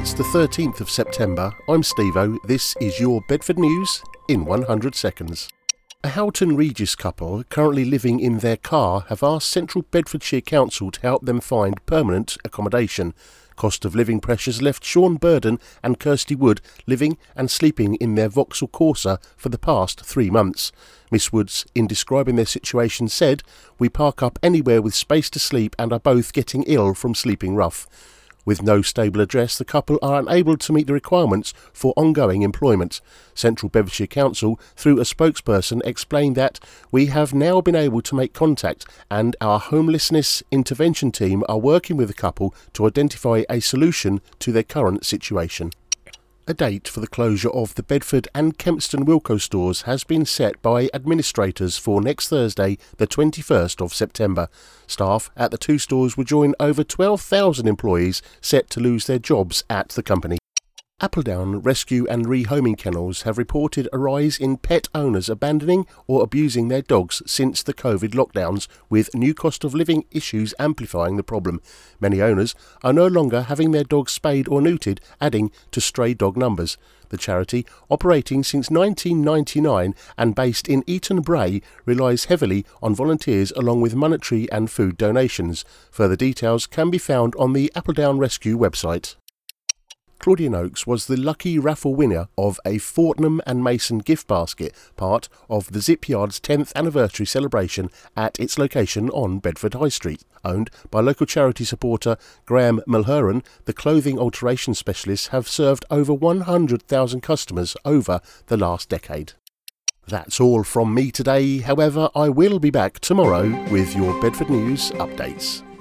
It's the 13th of September. I'm Steve-O. This is your Bedford News in 100 seconds. A Houghton Regis couple currently living in their car have asked Central Bedfordshire Council to help them find permanent accommodation. Cost of living pressures left Sean Burden and Kirsty Wood living and sleeping in their Vauxhall Corsa for the past 3 months. Miss Woods, in describing their situation, said, "We park up anywhere with space to sleep and are both getting ill from sleeping rough." With no stable address, the couple are unable to meet the requirements for ongoing employment. Central Bedfordshire Council, through a spokesperson, explained that we have now been able to make contact and our homelessness intervention team are working with the couple to identify a solution to their current situation. A date for the closure of the Bedford and Kempston Wilko stores has been set by administrators for next Thursday, the 21st of September. Staff at the 2 stores will join over 12,000 employees set to lose their jobs at the company. Appledown Rescue and Rehoming Kennels have reported a rise in pet owners abandoning or abusing their dogs since the COVID lockdowns, with new cost of living issues amplifying the problem. Many owners are no longer having their dogs spayed or neutered, adding to stray dog numbers. The charity, operating since 1999 and based in Eaton Bray, relies heavily on volunteers along with monetary and food donations. Further details can be found on the Appledown Rescue website. Claudia Noakes was the lucky raffle winner of a Fortnum and Mason gift basket, part of the Zipyard's 10th anniversary celebration at its location on Bedford High Street. Owned by local charity supporter Graham Mulheron, the clothing alteration specialists have served over 100,000 customers over the last decade. That's all from me today. However, I will be back tomorrow with your Bedford News updates.